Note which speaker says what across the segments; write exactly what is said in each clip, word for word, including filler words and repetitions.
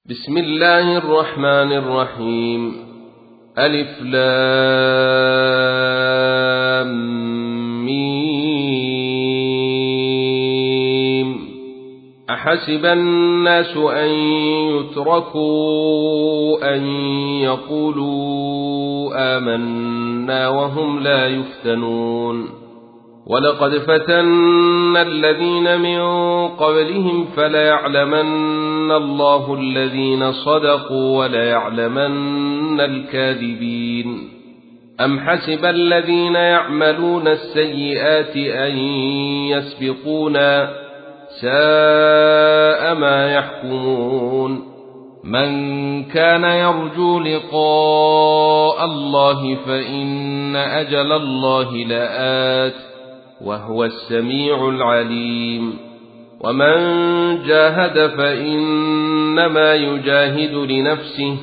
Speaker 1: بسم الله الرحمن الرحيم. ألف لام ميم. أحسب الناس أن يتركوا أن يقولوا آمنا وهم لا يفتنون. ولقد فتنا الذين من قبلهم فليعلمن الله الذين صدقوا وليعلمن الكاذبين. أم حسب الذين يعملون السيئات أن يسبقونا ساء ما يحكمون. من كان يرجو لقاء الله فإن أجل الله لآت وهو السميع العليم. ومن جاهد فإنما يجاهد لنفسه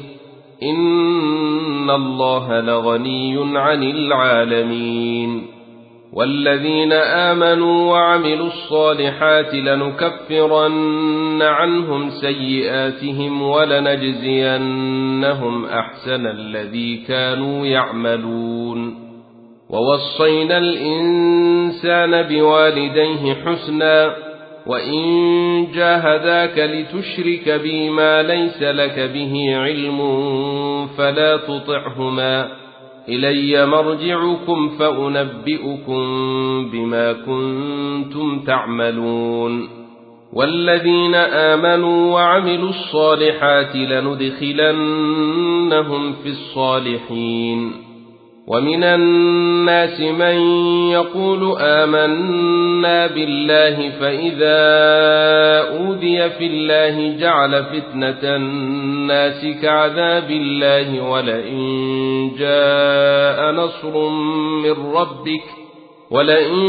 Speaker 1: إن الله لغني عن العالمين. والذين آمنوا وعملوا الصالحات لنكفرن عنهم سيئاتهم ولنجزينهم أحسن الذي كانوا يعملون. ووصينا الإنسان بوالديه حسنا وإن جاهداك لتشرك بي ما ليس لك به علم فلا تطعهما إلي مرجعكم فأنبئكم بما كنتم تعملون. والذين آمنوا وعملوا الصالحات لندخلنهم في الصالحين. ومن الناس من يقول آمنا بالله فإذا أوذي في الله جعل فتنة الناس كعذاب الله ولئن جاء نصر من ربك ولئن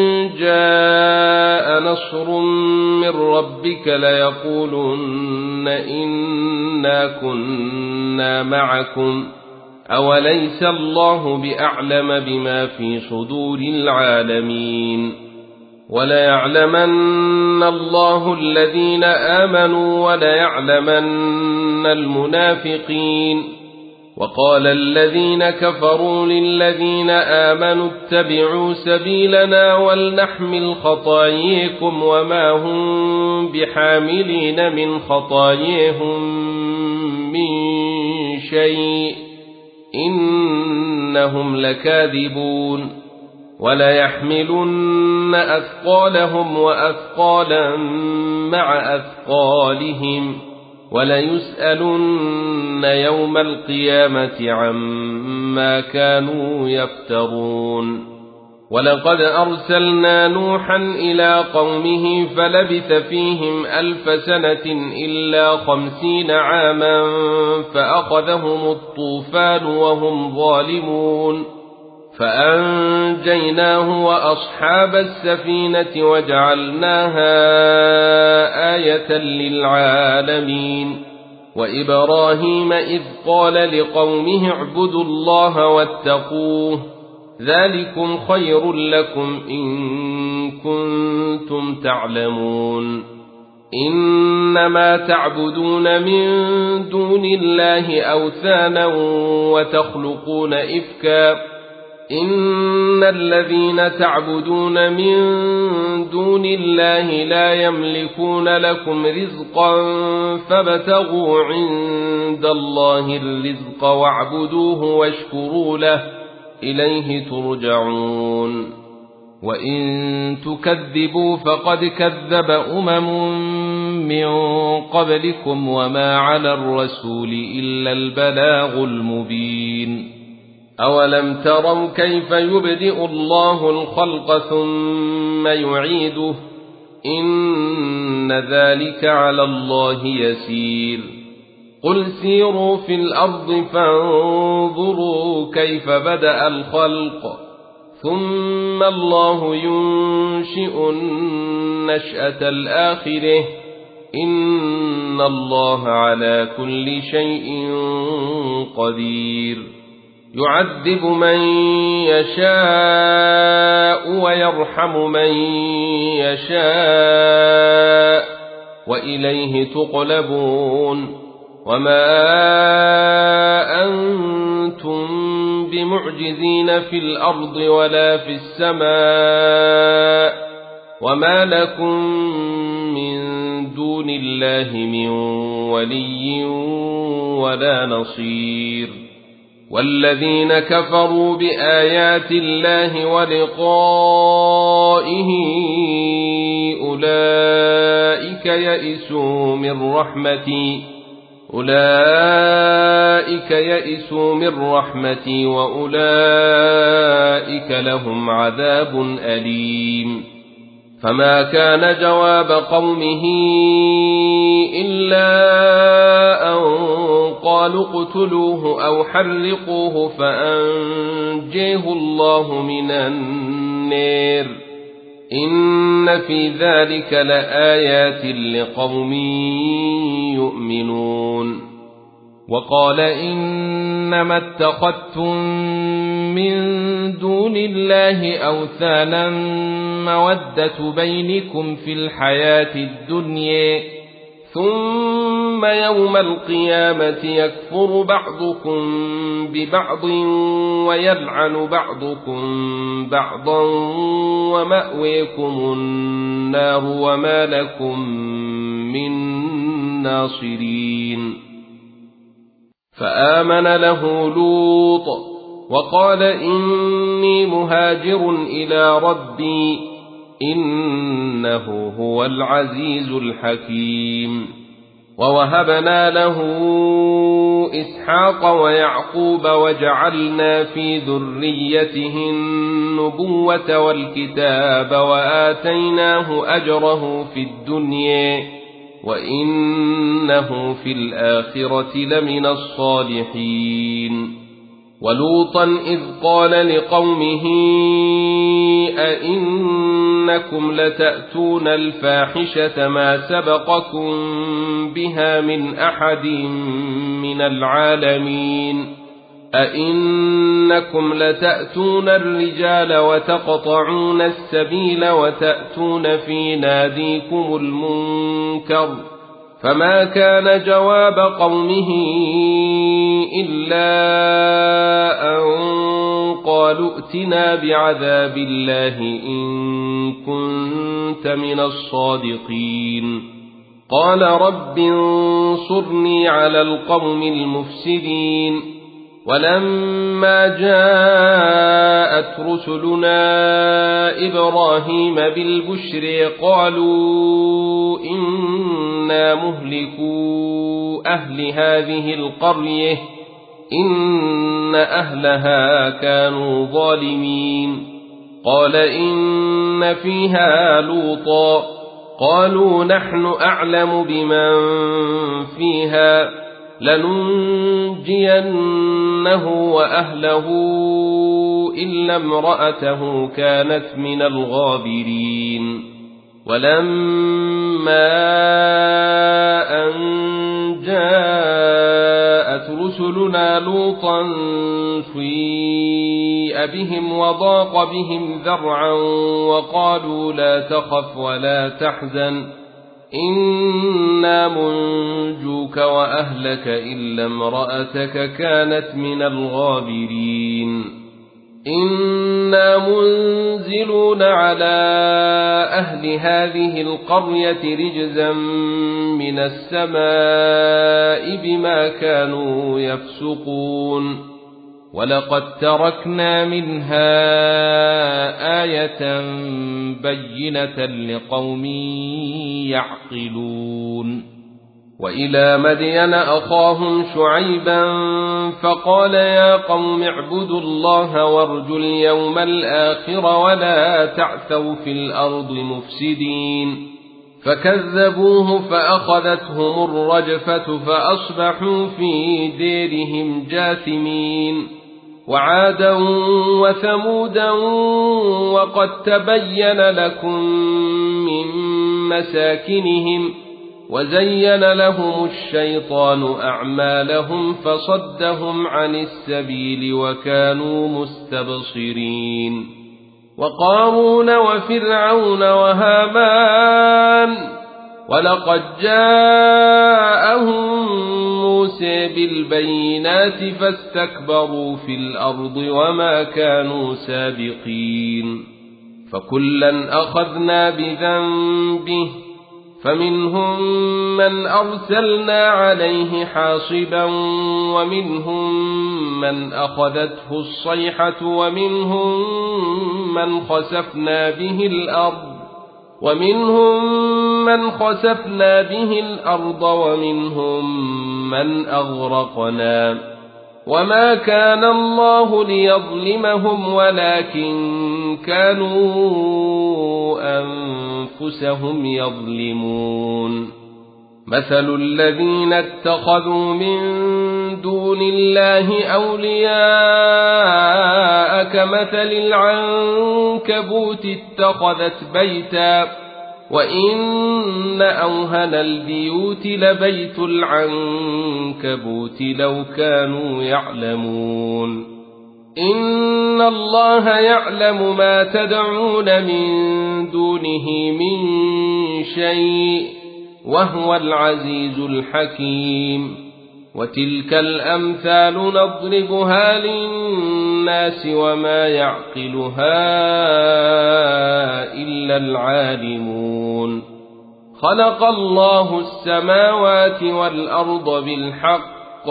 Speaker 1: جاء نصر من ربك ليقولن إنا كنا معكم أوليس الله بأعلم بما في صدور العالمين. وليعلمن الله الذين آمنوا وليعلمن المنافقين. وقال الذين كفروا للذين آمنوا اتبعوا سبيلنا ولنحمل خطاياكم وما هم بحاملين من خطاياهم من شيء إنهم لكاذبون. وليحملن أثقالهم وأثقالا مع أثقالهم وليسألن يوم القيامة عما كانوا يفترون. ولقد أرسلنا نوحا إلى قومه فلبث فيهم ألف سنة إلا خمسين عاما فأخذهم الطوفان وهم ظالمون فأنجيناه وأصحاب السفينة وجعلناها آية للعالمين. وإبراهيم إذ قال لقومه اعبدوا الله واتقوه ذلكم خير لكم إن كنتم تعلمون. إنما تعبدون من دون الله أوثانا وتخلقون إفكا إن الذين تعبدون من دون الله لا يملكون لكم رزقا فابتغوا عند الله الرزق واعبدوه واشكروا له إليه ترجعون. وإن تكذبوا فقد كذب أمم من قبلكم وما على الرسول إلا البلاغ المبين. أولم تروا كيف يبدئ الله الخلق ثم يعيده إن ذلك على الله يسير. قل سيروا في الأرض فانظروا كيف بدأ الخلق ثم الله ينشئ النشأة الآخرة إن الله على كل شيء قدير. يعذب من يشاء ويرحم من يشاء وإليه تقلبون وما أنتم بمعجزين في الأرض ولا في السماء وما لكم من دون الله من ولي ولا نصير والذين كفروا بآيات الله ولقائه أولئك يئسوا من رحمتي أولئك يئسوا من رحمتي وأولئك لهم عذاب أليم فما كان جواب قومه إلا أن قالوا اقتلوه أو حرقوه فأنجيه الله من النار إن في ذلك لآيات لقوم يؤمنون وقال إنما اتخذتم من دون الله أوثانا مودة بينكم في الحياة الدنيا ثم يوم القيامة يكفر بعضكم ببعض ويلعن بعضكم بعضا ومأويكم النار وما لكم من ناصرين فآمن له لوط وقال إني مهاجر إلى ربي إنه هو العزيز الحكيم ووهبنا له إسحاق ويعقوب وجعلنا في ذريته النبوة والكتاب وآتيناه أجره في الدنيا وإنه في الآخرة لمن الصالحين ولوطا إذ قال لقومه أئنكم لتأتون الفاحشة ما سبقكم بها من أحد من العالمين أئنكم لتأتون الرجال وتقطعون السبيل وتأتون في ناديكم المنكر فما كان جواب قومه إلا أن قالوا ائتنا بعذاب الله إن كنت من الصادقين قال رب انصرني على القوم المفسدين ولما جاءت رسلنا إبراهيم بالبشر قالوا إنا مهلكو أهل هذه القرية إن أهلها كانوا ظالمين قال إن فيها لوطا قالوا نحن أعلم بمن فيها لننجينه وأهله إلا امرأته كانت من الغابرين ولما أن جاءت رسلنا لوطا سيء بهم وضاق بهم ذرعا وقالوا لا تخف ولا تحزن إنا منجوك وأهلك إلا امرأتك كانت من الغابرين إنا منزلون على أهل هذه القرية رجزا من السماء بما كانوا يفسقون ولقد تركنا منها آية بينة لقوم يعقلون وإلى مدين أخاهم شعيبا فقال يا قوم اعبدوا الله وارجوا اليوم الآخر ولا تعثوا في الأرض مفسدين فكذبوه فأخذتهم الرجفة فأصبحوا في ديرهم جاثمين وعادا وثمودا وقد تبين لكم من مساكنهم وزين لهم الشيطان أعمالهم فصدهم عن السبيل وكانوا مستبصرين وقارون وفرعون وهامان ولقد جاءهم موسى بالبينات فاستكبروا في الأرض وما كانوا سابقين فكلا أخذنا بذنبه فمنهم من أرسلنا عليه حاصبا ومنهم من أخذته الصيحة ومنهم من خسفنا به الأرض ومنهم من خسفنا به الأرض ومنهم من أغرقنا وما كان الله ليظلمهم ولكن كانوا أنفسهم يظلمون مثل الذين اتخذوا من دون الله أولياء كمثل العنكبوت اتخذت بيتا وإن أوهن البيوت لبيت العنكبوت لو كانوا يعلمون إن الله يعلم ما تدعون من دونه من شيء وهو العزيز الحكيم وتلك الأمثال نضربها للناس وما يعقلها إلا العالمون خلق الله السماوات والأرض بالحق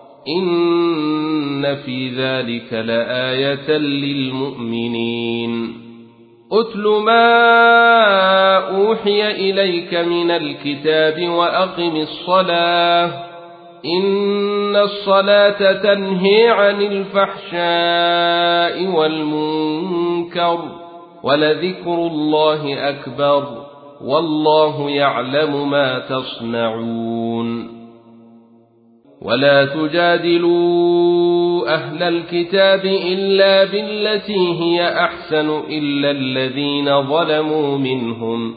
Speaker 1: إن في ذلك لآية للمؤمنين أتل ما أوحي إليك من الكتاب وأقم الصلاة إن الصلاة تنهي عن الفحشاء والمنكر ولذكر الله أكبر والله يعلم ما تصنعون ولا تجادلوا أهل الكتاب إلا بالتي هي أحسن إلا الذين ظلموا منهم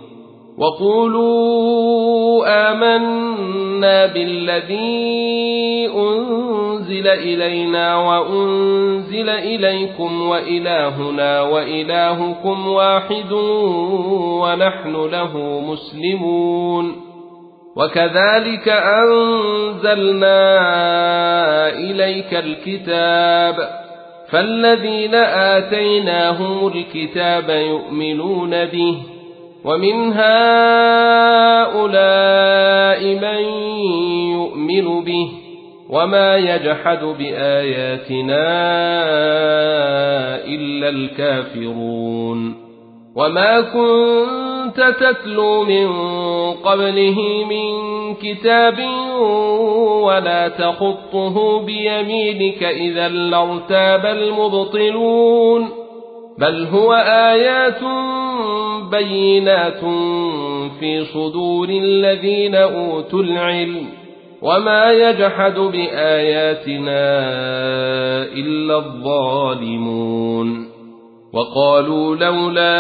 Speaker 1: وقولوا آمنا بالذي أنزل إلينا وأنزل إليكم وإلهنا وإلهكم واحد ونحن له مسلمون وكذلك أنزلنا إليك الكتاب فالذين آتيناهم الكتاب يؤمنون به ومن هؤلاء من يؤمن به وما يجحد بآياتنا إلا الكافرون وما كنت تتلو من قبله من كتاب ولا تخطه بيمينك إذا لارتاب المبطلون بل هو آيات بينات في صدور الذين أوتوا العلم وما يجحد بآياتنا إلا الظالمون وقالوا لولا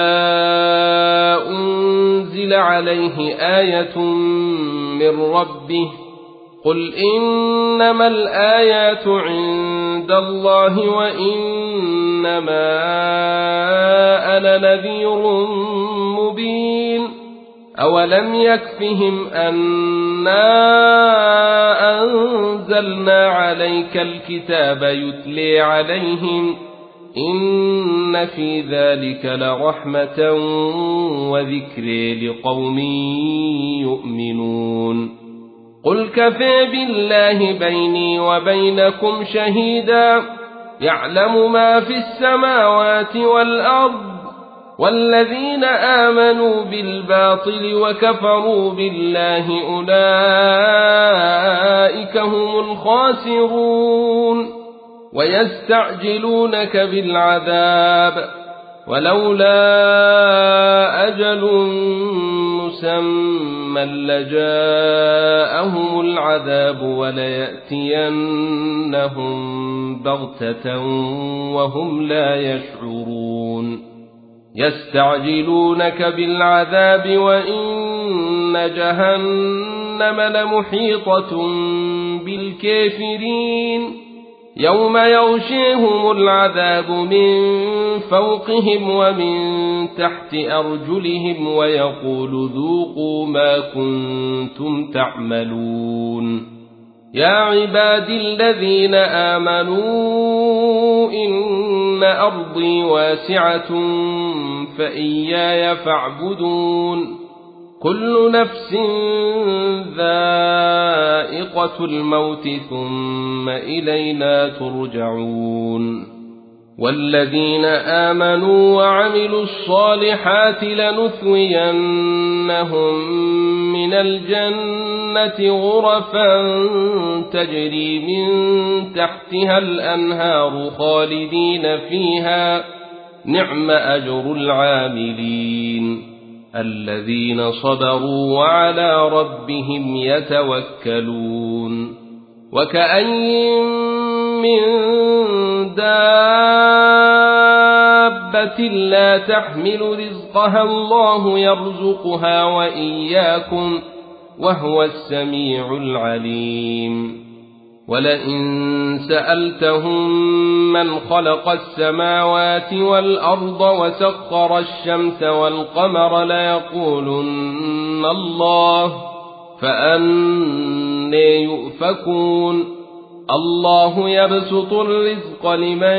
Speaker 1: أنزل عليه آية من ربه قل إنما الآيات عند الله وإنما أنا نذير مبين أولم يكفهم أنا أنزلنا عليك الكتاب يتلي عليهم إن في ذلك لرحمة وذكر لقوم يؤمنون قل كفى بالله بيني وبينكم شهيدا يعلم ما في السماوات والأرض والذين آمنوا بالباطل وكفروا بالله أولئك هم الخاسرون ويستعجلونك بالعذاب ولولا أجل مسمى لجاءهم العذاب وليأتينهم بغتة وهم لا يشعرون يستعجلونك بالعذاب وإن جهنم لمحيطة بالكافرين يوم يغشيهم العذاب من فوقهم ومن تحت أرجلهم ويقول ذوقوا ما كنتم تعملون يا عبادي الذين آمنوا إن أرضي واسعة فإياي فاعبدون كل نفس ذائقة الموت ثم إلينا ترجعون والذين آمنوا وعملوا الصالحات لنثوينهم من الجنة غرفا تجري من تحتها الأنهار خالدين فيها نعم أجر العاملين الذين صبروا وعلى ربهم يتوكلون وكأين من دابة لا تحمل رزقها الله يرزقها وإياكم وهو السميع العليم ولئن سألتهم من خلق السماوات والأرض وسخر الشمس والقمر ليقولن الله فأنى يؤفكون الله يبسط الرزق لمن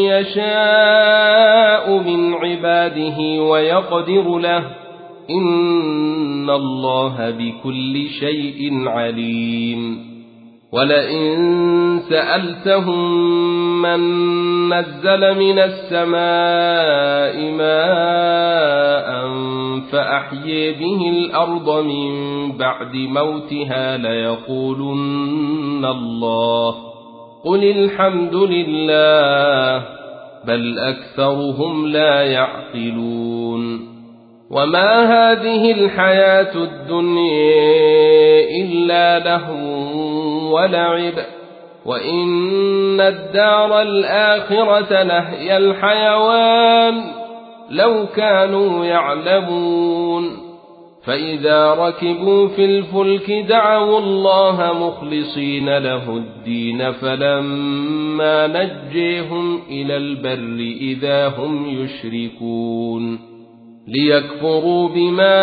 Speaker 1: يشاء من عباده ويقدر له إن الله بكل شيء عليم ولئن سألتهم من نزل من السماء ماء فأحيي به الأرض من بعد موتها ليقولن الله قل الحمد لله بل أكثرهم لا يعقلون وما هذه الحياة الدنيا إلا لهو ولعب وإن الدار الآخرة لهي الحيوان لو كانوا يعلمون فإذا ركبوا في الفلك دعوا الله مخلصين له الدين فلما نجيهم إلى البر إذا هم يشركون ليكفروا بما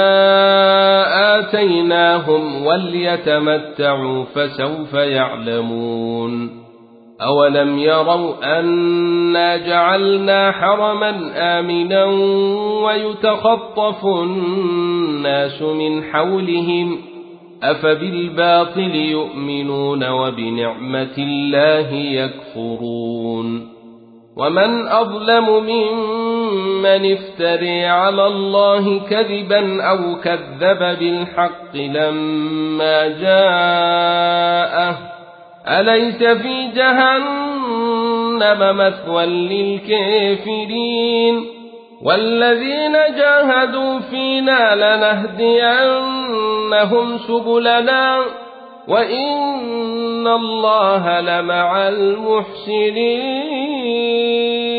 Speaker 1: آتيناهم وليتمتعوا فسوف يعلمون أولم يروا أنا جعلنا حرما آمنا ويتخطف الناس من حولهم أفبالباطل يؤمنون وبنعمة الله يكفرون ومن أظلم ممن افتري على الله كذبا أو كذب بالحق لما جاءه أليس في جهنم مثوى للكافرين والذين جاهدوا فينا لنهدينهم سبلنا وإن الله لمع المحسنين